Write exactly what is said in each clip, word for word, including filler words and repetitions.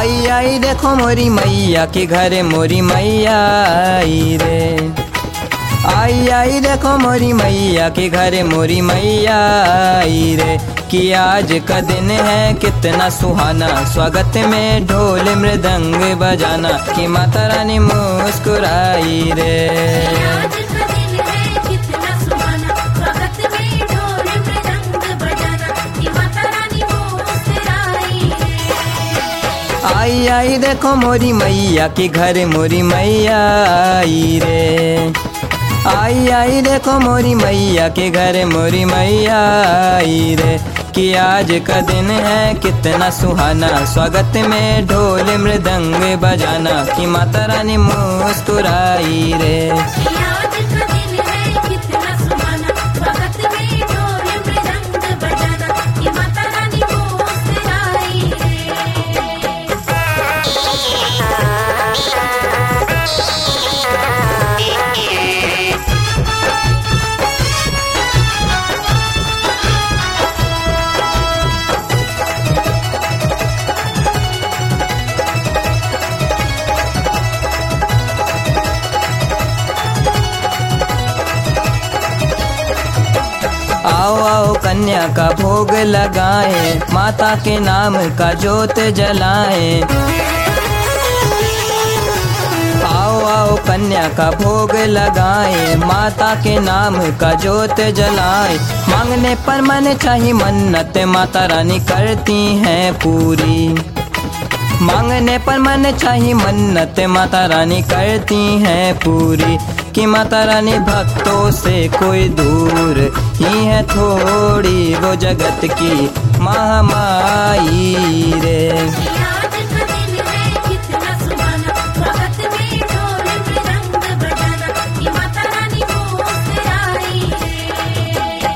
आई आई देखो मोरी मैया के घरे मोरी मैया आई रे। आई आई देखो मोरी मैया के घरे मोरी मैया आई रे। कि आज का दिन है कितना सुहाना, स्वागत में ढोल मृदंग बजाना, कि माता रानी मुस्कुराई रे। आज का दिन है कितना सुहाना, स्वागत में ढोल मृदंग बजाना, कि माता रानी मुस्कुराई रे। आई आई देखो मोरी मैया के घरे मोरी मैया आई रे। आई आई देखो मोरी मैया के घरे मोरी मैया आई रे। कि आज का दिन है कितना सुहाना, स्वागत में ढोल मृदंग बजाना, कि माता रानी मुस्कुराई रे। आज का दिन है कितना सुहाना, स्वागत में ढोल मृदंग बजाना, कि माता रानी मुस्कुराई रे। आओ आओ कन्या का भोग लगाए, माता के नाम का जोत जलाए। आओ आओ कन्या का भोग लगाए, माता के नाम का जोत जलाए। मांगने पर मन चाही मन्नत, माता रानी करती हैं पूरी। मांगने पर मन चाही मन्नत, माता रानी करती हैं पूरी। कि माता रानी भक्तों से कोई दूर ही है थोड़ी, वो जगत की महामाई रे। आज का दिन है कितना सुहाना, स्वागत में ढोल मृदंग बजाना, कि माता रानी मुस्कुराई रे।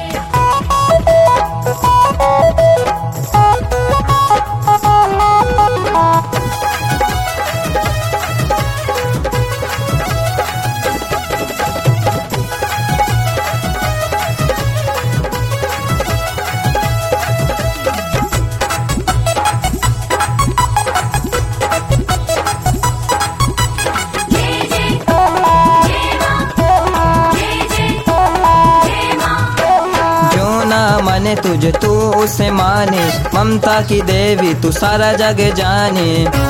माने तुझे तू उसे माने, ममता की देवी तू सारा जग जाने।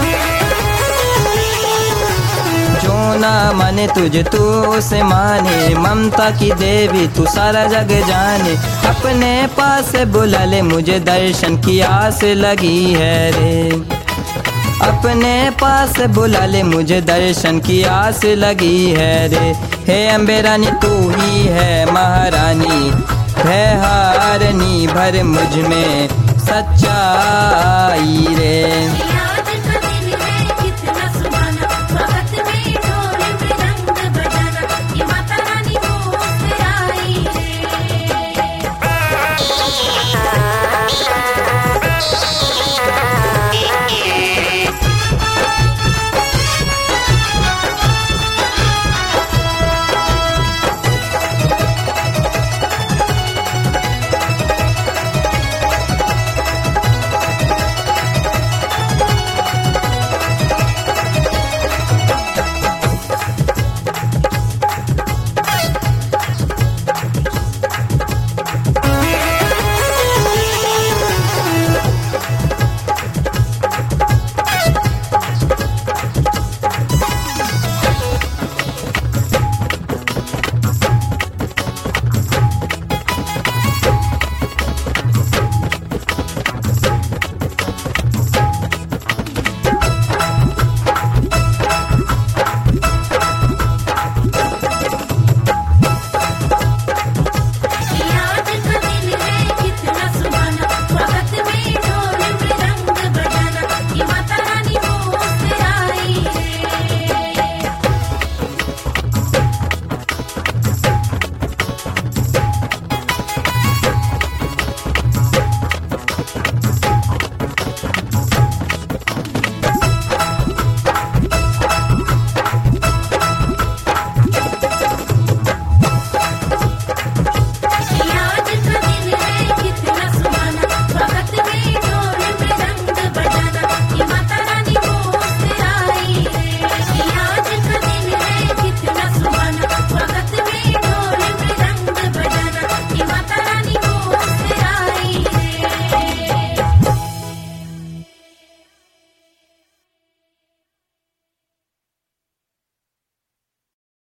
जो ना माने तुझे तू उसे माने, ममता की देवी तू सारा जग जाने। अपने पास बुला ले मुझे, दर्शन की आस लगी है रे। अपने पास बुला ले मुझे, दर्शन की आस लगी है रे। हे अम्बे रानी तू ही है महारानी, है हारनी भर मुझ में सच्चाई रे।